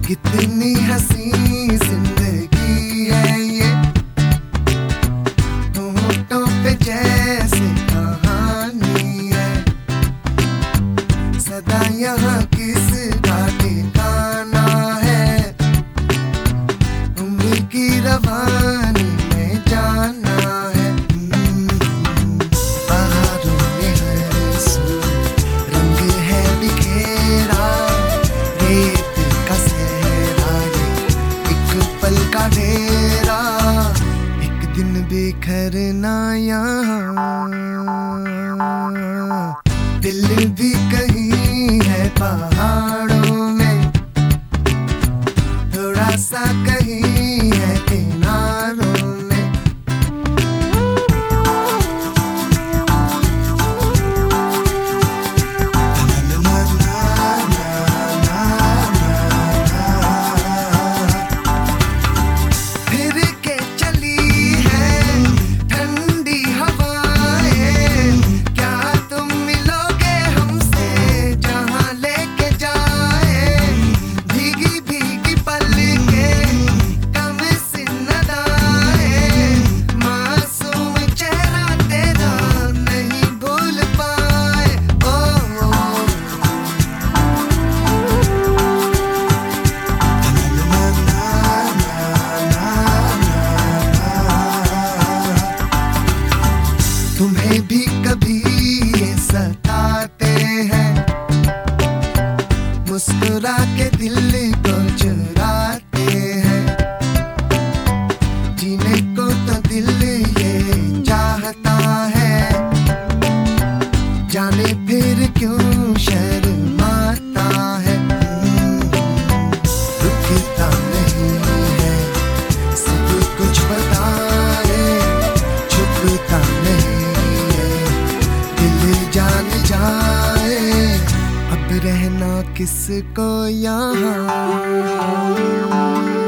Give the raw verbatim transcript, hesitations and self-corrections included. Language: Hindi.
कितनी हसी जिंदगी है ये, होठों पे जैसे कहानी है। सदा यहाँ किसका ठिकाना है, उम्र की रवानी में जाना है। बहारों में हर सू रंग है बिखेरा, रेत का सहरा ये एक पल का डेरा। एक दिन बिखरना यहाँ, दिल भी कहीं है पहाड़ों में, थोड़ा सा कहीं है किनारों में। फिर के चली है ठंडी हवाएं, क्या तुम मिलोगे हमसे जहाँ लेके जाए। भीगी भीगी पलकें कम सिन अदाएं, मासूम चेहरा तेरा नहीं भूल पाए। ओ, ओ, तुम्हें भी कभी ये सताते हैं, मुस्कुरा के दिल को चुराते हैं। जीने को तो दिल ये चाहता है, जाने फिर क्यों शर्माता है। रुकता नहीं है सब कुछ बताए, छुपता नहीं दिल जान जाए। अब रहना किसको यहाँ।